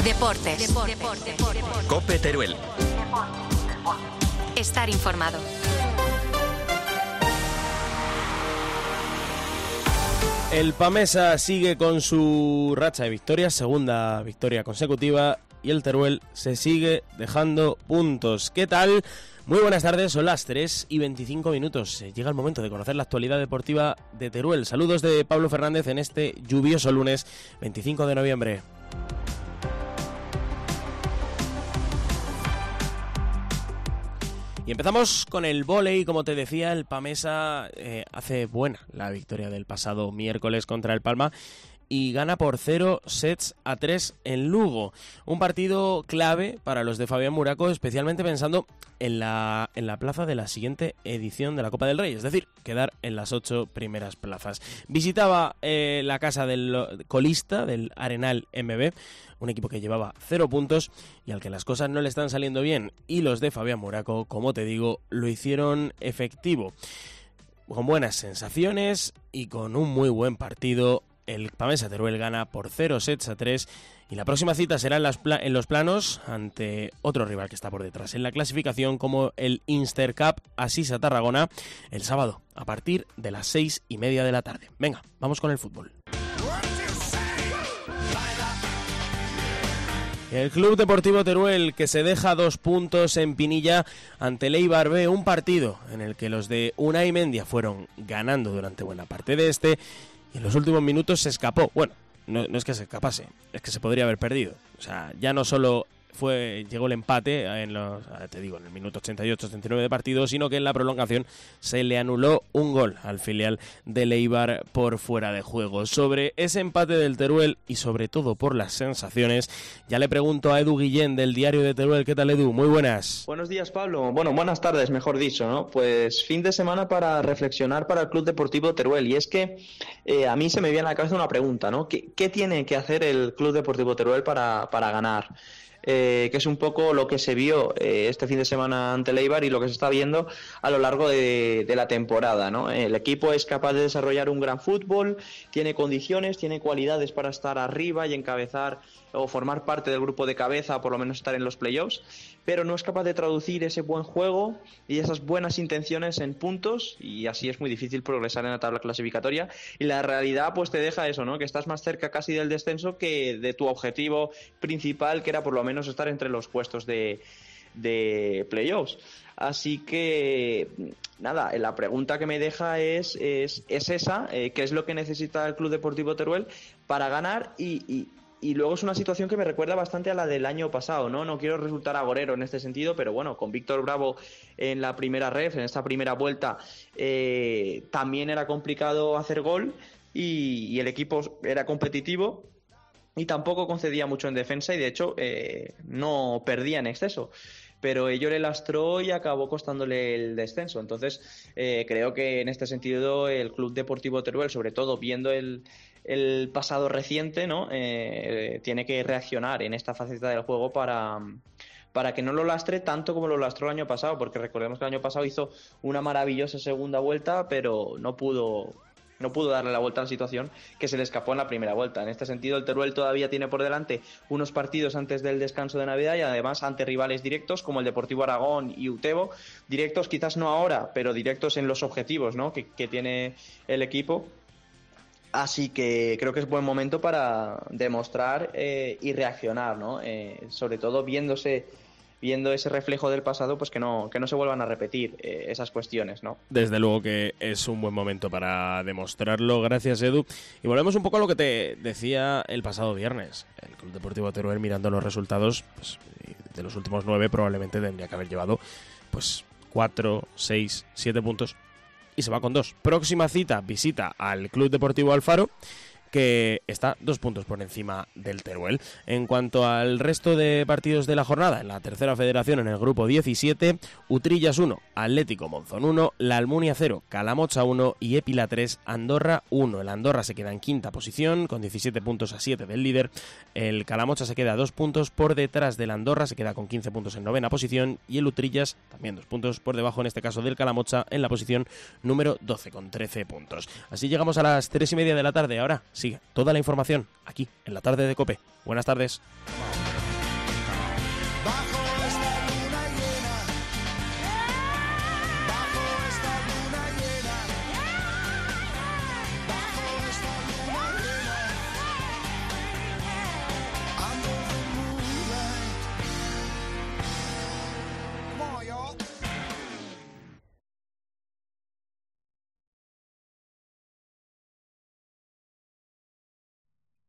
Deportes. COPE Teruel. Estar informado. El Pamesa sigue con su racha de victorias, segunda victoria consecutiva, y el Teruel se sigue dejando puntos. ¿Qué tal? Muy buenas tardes, son las 3:25. Llega el momento de conocer la actualidad deportiva de Teruel. Saludos de Pablo Fernández en este lluvioso lunes 25 de noviembre. Y empezamos con el vóley. Como te decía, el Pamesa hace buena la victoria del pasado miércoles contra el Palma y gana por 0-3 en Lugo. Un partido clave para los de Fabián Muraco, especialmente pensando en la plaza de la siguiente edición de la Copa del Rey, es decir, quedar en las 8 primeras plazas. Visitaba la casa del colista, del Arenal MB, un equipo que llevaba 0 puntos y al que las cosas no le están saliendo bien, y los de Fabián Muraco, como te digo, lo hicieron efectivo. Con buenas sensaciones y con un muy buen partido, el Pamesa Teruel gana por 0-3 y la próxima cita será en los planos ante otro rival que está por detrás en la clasificación, como el Inster Cup Asisa Tarragona, el sábado a partir de las 6:30 de la tarde. Venga, vamos con el fútbol. El Club Deportivo Teruel, que se deja 2 puntos en Pinilla ante el Eibar B, un partido en el que los de Unai Mendia fueron ganando durante buena parte de y en los últimos minutos se escapó. Bueno, no es que se escapase, es que se podría haber perdido. O sea, ya no solo llegó el empate en el minuto 88-89 de partido, sino que en la prolongación se le anuló un gol al filial del Eibar por fuera de juego. Sobre ese empate del Teruel y sobre todo por las sensaciones, ya le pregunto a Edu Guillén del Diario de Teruel. ¿Qué tal, Edu? Muy buenas. Buenos días, Pablo. Bueno, buenas tardes, mejor dicho, ¿no? Pues fin de semana para reflexionar para el Club Deportivo Teruel, y es que a mí se me viene a la cabeza una pregunta, ¿no? ¿Qué tiene que hacer el Club Deportivo Teruel para ganar? Que es un poco lo que se vio este fin de semana ante el Eibar y lo que se está viendo a lo largo de la temporada, ¿no? El equipo es capaz de desarrollar un gran fútbol, tiene condiciones, tiene cualidades para estar arriba y encabezar o formar parte del grupo de cabeza, por lo menos estar en los playoffs, pero no es capaz de traducir ese buen juego y esas buenas intenciones en puntos, y así es muy difícil progresar en la tabla clasificatoria, y la realidad pues te deja eso, ¿no? Que estás más cerca casi del descenso que de tu objetivo principal, que era por lo menos estar entre los puestos de playoffs. Así que nada, la pregunta que me deja es esa, ¿qué es lo que necesita el Club Deportivo Teruel para ganar? Y luego es una situación que me recuerda bastante a la del año pasado, ¿no? No quiero resultar agorero en este sentido, pero bueno, con Víctor Bravo en la primera ref, en esta primera vuelta, también era complicado hacer gol y el equipo era competitivo y tampoco concedía mucho en defensa, y de hecho no perdía en exceso. Pero ello le lastró y acabó costándole el descenso. Entonces, creo que en este sentido el Club Deportivo Teruel, sobre todo viendo el pasado reciente, ¿no? Tiene que reaccionar en esta faceta del juego para que no lo lastre tanto como lo lastró el año pasado, porque recordemos que el año pasado hizo una maravillosa segunda vuelta, pero no pudo darle la vuelta a la situación, que se le escapó en la primera vuelta. En este sentido, el Teruel todavía tiene por delante unos partidos antes del descanso de Navidad, y además ante rivales directos como el Deportivo Aragón y Utebo, directos quizás no ahora, pero directos en los objetivos, ¿no? que tiene el equipo. Así que creo que es buen momento para demostrar y reaccionar, ¿no? Sobre todo viendo ese reflejo del pasado, pues que no se vuelvan a repetir esas cuestiones, ¿no? Desde luego que es un buen momento para demostrarlo. Gracias, Edu. Y volvemos un poco a lo que te decía el pasado viernes. El Club Deportivo Teruel, mirando los resultados, pues, de los últimos 9 probablemente tendría que haber llevado pues 4, 6, 7 puntos y se va con 2. Próxima cita, visita al Club Deportivo Alfaro, que está 2 puntos por encima del Teruel. En cuanto al resto de partidos de la jornada, en la tercera federación, en el grupo 17, Utrillas 1, Atlético Monzón 1, La Almunia 0, Calamocha 1 y Épila 3, Andorra 1. El Andorra se queda en quinta posición con 17 puntos a 7 del líder. El Calamocha se queda 2 puntos por detrás del Andorra, se queda con 15 puntos en novena posición, y el Utrillas también 2 puntos por debajo, en este caso del Calamocha, en la posición número 12 con 13 puntos. Así llegamos a las 3:30 de la tarde. Ahora sigue toda la información aquí en la tarde de COPE. Buenas tardes. bajo